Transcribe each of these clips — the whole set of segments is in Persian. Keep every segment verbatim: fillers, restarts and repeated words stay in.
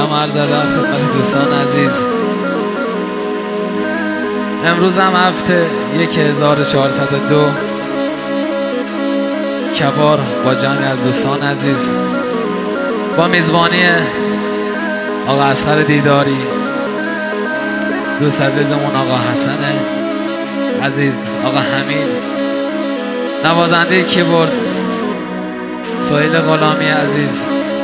سلام عرض ادب خدمت دوستان عزیز. امروز هم هفته یک هزار و چهارصد و دو کبار با جمعی از دوستان عزیز با میزبانی آقا اصغر دیداری، دوست عزیزمون آقا حسن عزیز، آقا حمید نوازنده کیبورد، سهیل غلامی عزیز،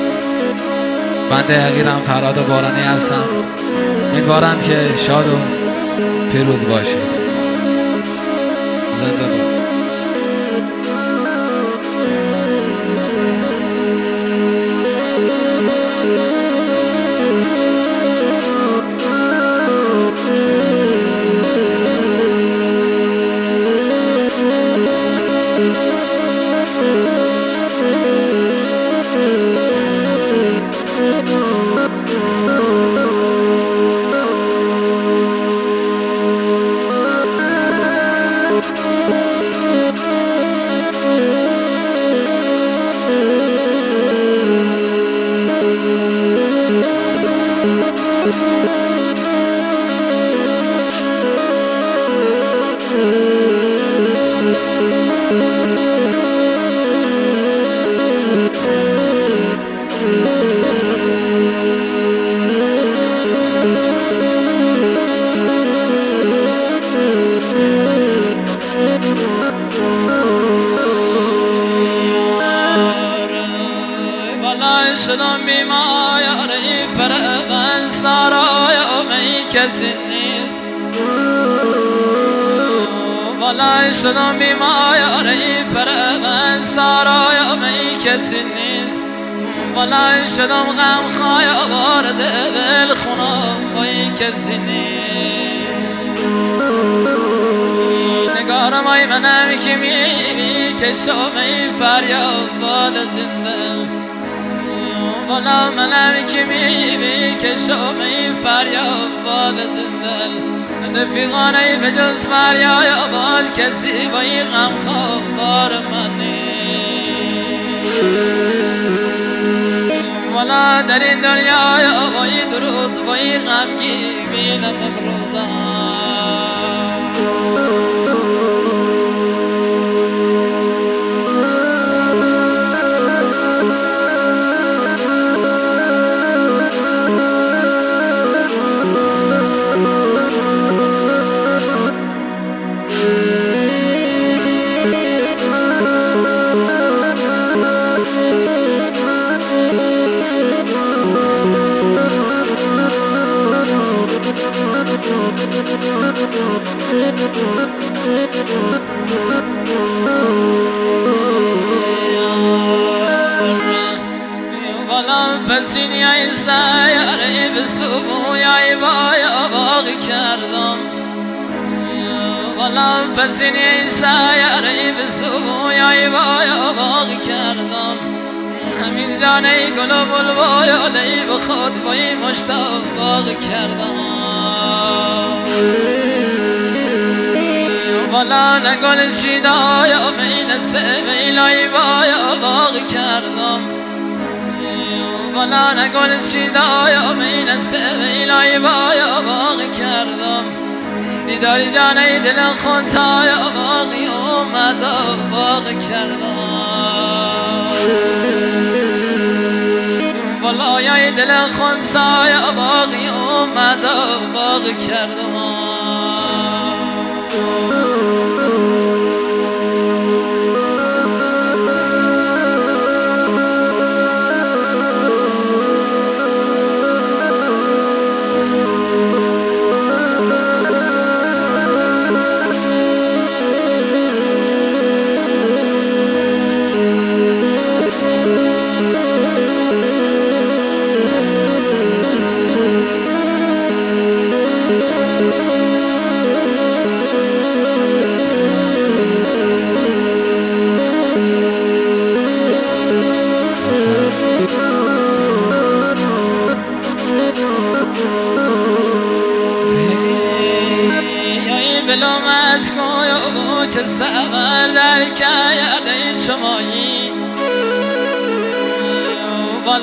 بنده حقیرم فراد بارانی هستم. امیدوارم که شاد و پیروز باشید. زنده باد. شدم بیمار ای فرغن سرای می کسی نیست. والله شدم بیمار ای فرغن سرای می کسی نیست. والله شدم غم خای آورد دل خونم بای کسی نیست. نگارم ای منم که می کشم ای فریاد باد زنده. والا منم که می بی کشم ای فریاد باد زندل. رفیقانه به جز فریاد باد کسی با این غم خوار من نیست. والا در این دنیا با این دو روز با این غمگی بینم امروزم. والله فسینی ای سیاره به صبح ای بایا باقی کردم. والله فسینی ای سیاره به صبح ای بایا باقی کردم. همین جانه گل و بلبل ای به خود بای مشتاق باقی کردم. والا نگل شیدای امین سویل ای بایا باقی کردم. والا نگل شیدای امین سویل ای بایا باقی کردم. دیداری جانه دل خونتای باقی اومد و باقی کردم. والا یای دل خونتای باقی اومد و باقی کردم.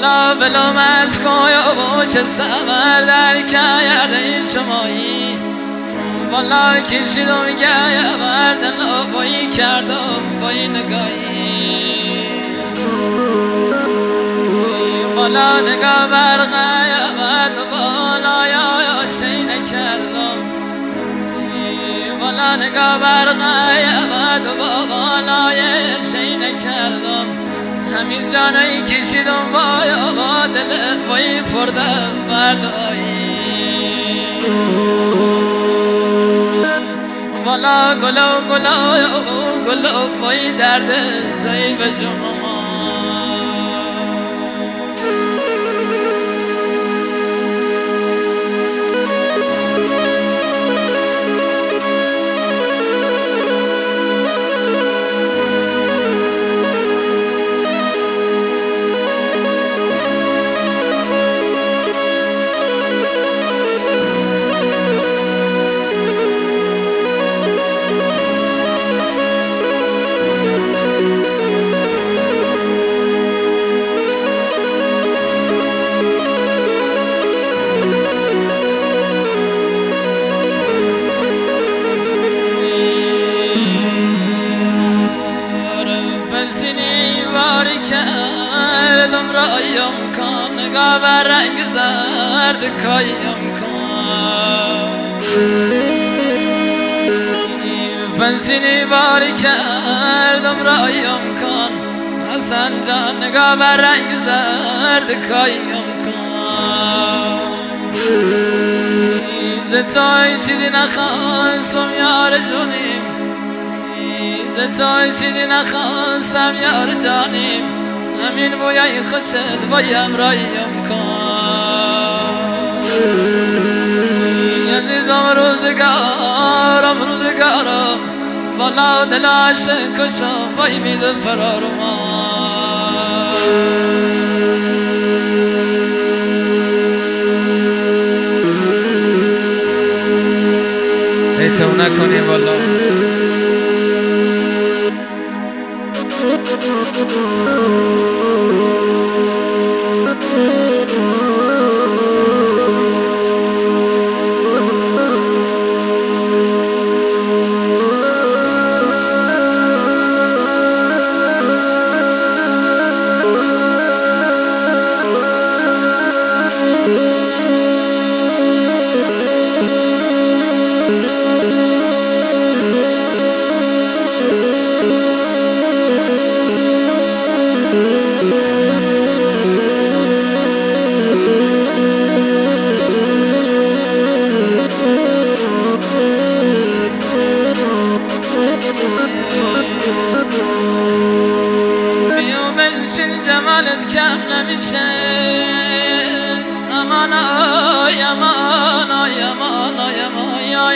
والا بلو مسکویا و چه سمر در کرده شمایی والا کشیدم گه بردن و بایی کردم بایی نگاهی والا نگاه برقه آمد و بالا یا شی نکردم والا نگاه برقه آمد و بالا یا شی نکردم همین جانایی کشیدم بایا با دل بایی فردم بردایی والا گلو گلو گلو بایی درد زایی به شما کردم رایم کن نگاه بر رنگ زرد کایم کن فنسینی باری کردم رایم کن حسن جان نگاه بر رنگ زرد کایم کن زتای چیزی نخواستم یار جونیم زتای چیزی نخواستم یار جانیم همین بویای خوشت بایم رایم کن عزیزم روزگارم روزگارم والا دل عاشق کشم بای میده فرارم ایتو نکنیم والا جمالت کم نمیشه امان آی امان آی امان آی امان آی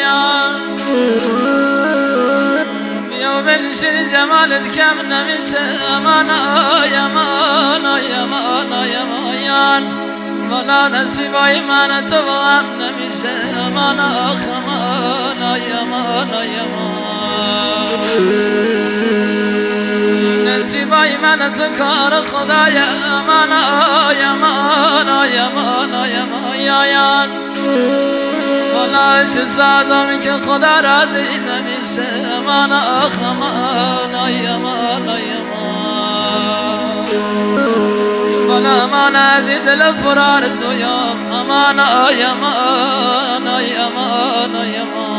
بیا بنشین جمالت کم نمیشه امان آی امان آی امان آی امان والا نصیبای من تو با هم نمیشه امان آخ امان آی امان آی امان نصیبای من تو کار خدای امان آی امان آی امان آی امان آیان والا چه سازم که خدا راضی نمیشه امان آخ امان آی امان آی امان والا امان از این دل فرار تویم امان آی امان آی امان آی امان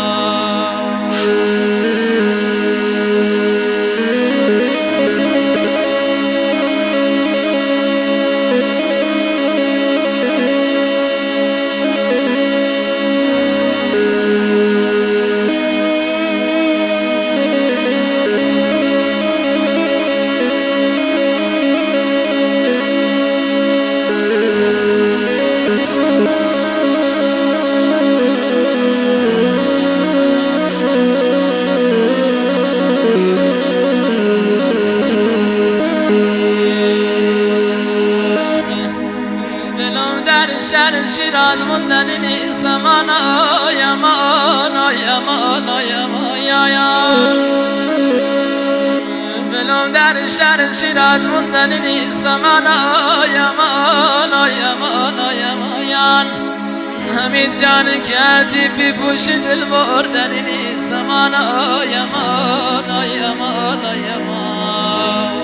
شهر شیراز موندنی نیست امان آی امان آی امان آی امان آی ولو در شهر شیراز موندنی نیست امان آی امان آی امان آی امان حمید جان کردی بی پوشی دل بردنی نیست امان آی امان آی امان آی امان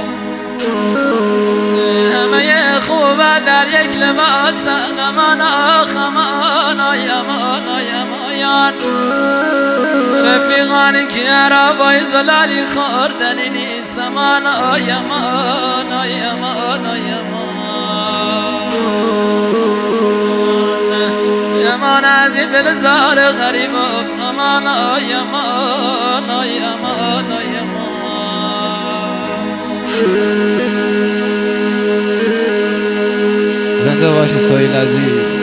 همه خوبه در یک لباس امان آخ امان آی امان آی امان رفیقانی که عربای زلالی خوردنی نیست امان آی امان آی امان آی امان امان از این دل زار غریب امان آی امان آی امان آی امان زنده باشی سهیل عزیز.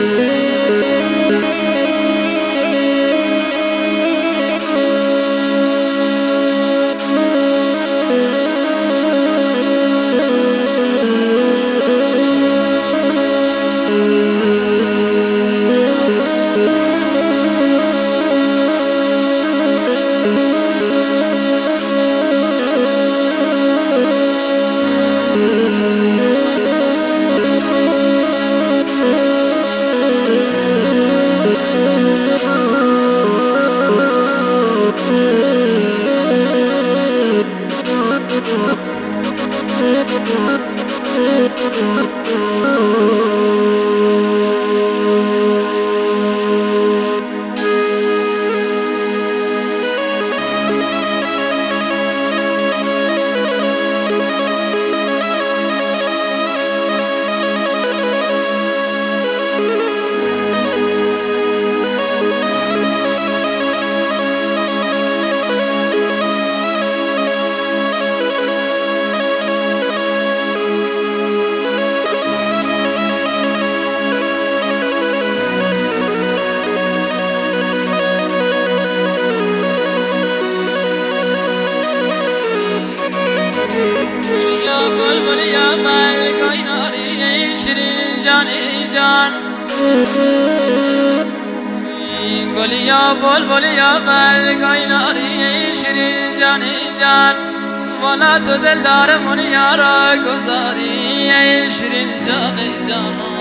گلیا بلبلیا برگای ناری شیرین جانی جان والا تو دلدار من یارا گذاری ای شیرین جانی جانا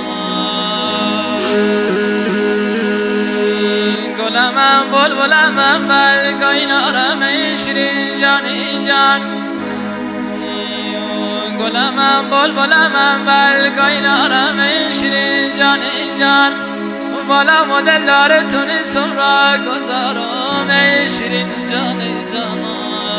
گلم بلبلم برگای نارم ای شیرین جانی جان گلم بلبلم برگای نارم ای شیرین جانی جان والا مدل داره تو نیستم را گذارم ای شیرین جانی جانا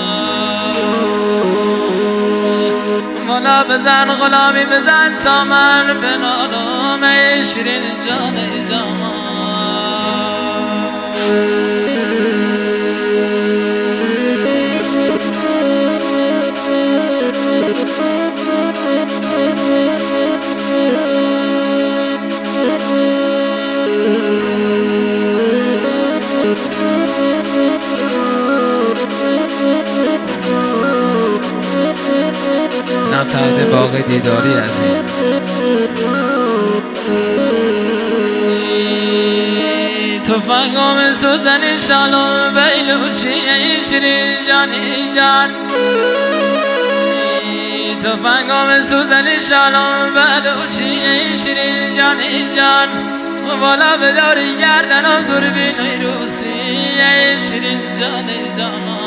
والا بزن غلامی بزن تا من بنالم ای شیرین جانی جانا اینم تحت باغ دیداری عزیز. تفنگم سوزنی شالم بیلوچی ای شیرین جانی جان تفنگم سوزنی شالم بیلوچی ای شیرین جانی جان والا بداری گردنم دوربین روسی ای شیرین جانی جانا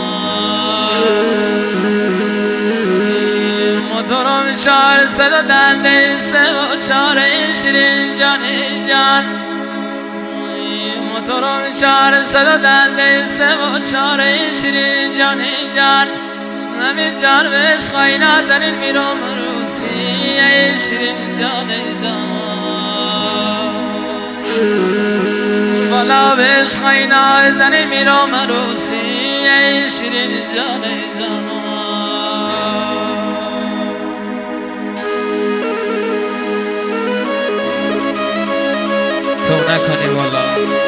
موتورم چهار صدا دنده سه و چهار ای شیرین جانی جان موتورم چهار صدا دنده سه و چهار ای شیرین جانی جان همین جان به عشقای نازنین میرم روسی ای شیرین جانی جان والا به عشقای نازنین میرم روسی ای شیرین جانی جان تو نکنی والا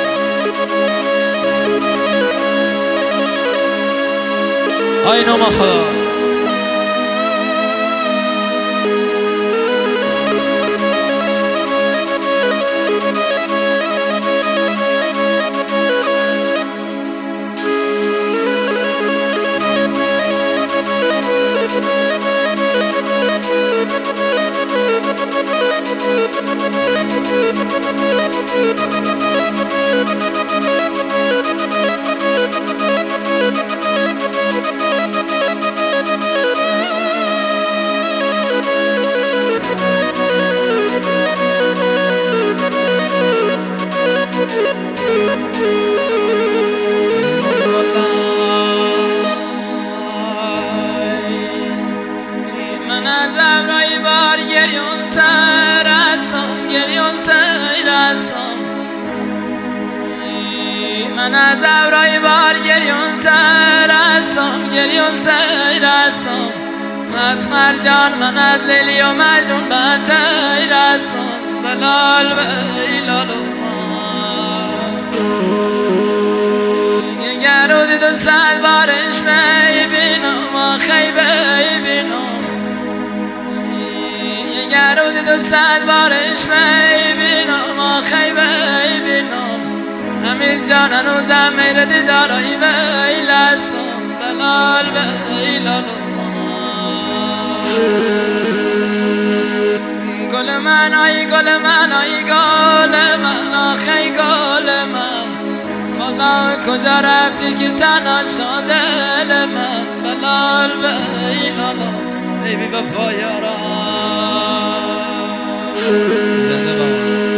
آی نوما خدا من از ابرای بار گریون ترسم گریون ترسم من از ابرای بار گریون ترسم گریون ترسم مسخر جان من از لیلی و مجنون بترسم بلال بیلال یه روزی دو سال بارش میبینم آخی ببینم یه روزی دو سال بارش میبینم آخی ببینم همیز جان هنوزم میره دیدارای بیلستم بلال بیلال گل من آی گل من آی گل من آخی گل من والا کجا رفتی که تنها شد دل من بلال بیلالا بیبی وفا یارا زنده با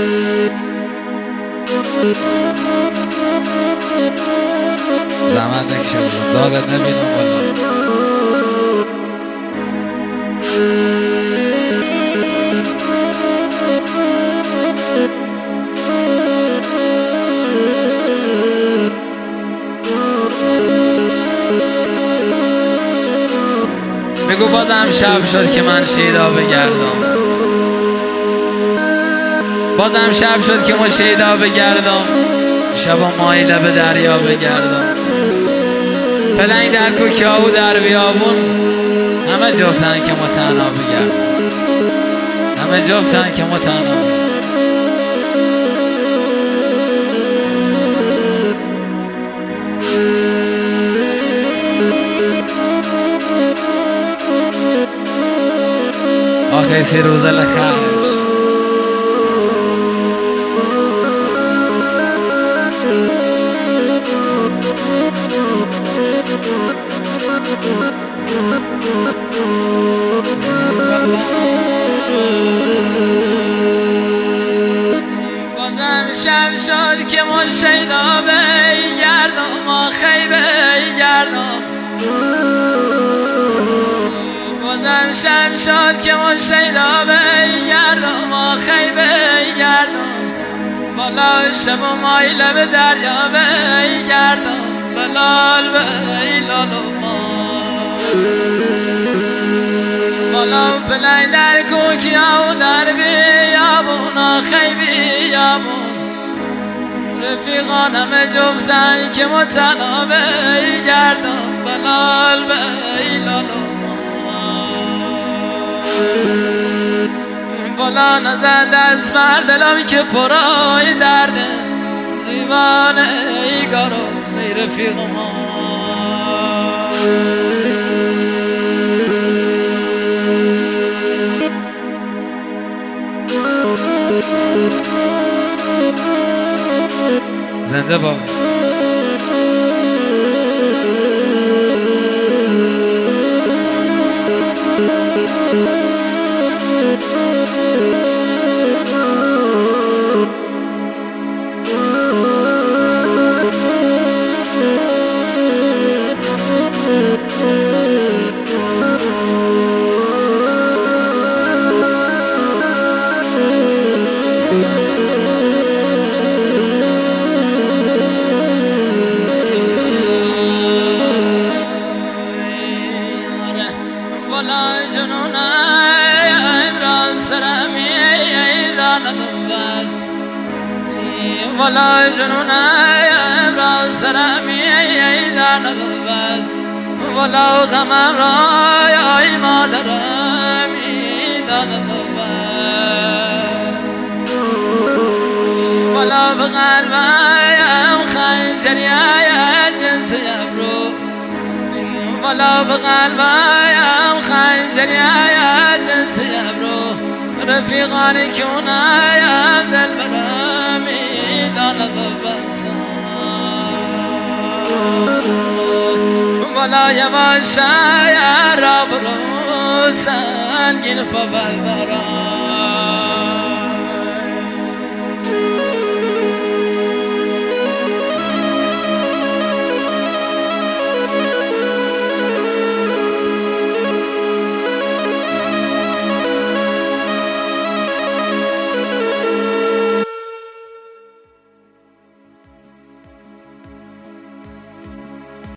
زحمت نکشم داغت نبینم والا بگو بازم شب شد که من شیدا بگردم بازم شب شد که ما شیدا بگردم شبا مایله به دریا بگردم پلنگ در کوکیا و در بیابون همه جفتن که ما تنها بگردم همه جفتن که ما تنها بگردم آخه سی روز لخرش بازم شب شد که من شیدا بگردم آخی بگردم بازم شب شد که من شیدا بگردم آخی بگردم بالا شب و مایله به دریا بگردم بلال بیلال بالا پلنگ در کوکیا و در بیابون آخی بیابون رفیقانم جفتن که ما تنها بگردم بلال بیلال بالا نزد از مردلم که پرای درده زیبانه ایگارو ای رفیق ما زنده با والا جنون امراض سرمی ایدان بس والا غمم رای آی مادرم ایدان بس والا بقلبم خنجری آی جنس ابرو والا بقلبم خنجری آی جنس ابرو رفیقانی کون آیم دل برمی ببسم بالای باشه یا را برو سنگین پا بردار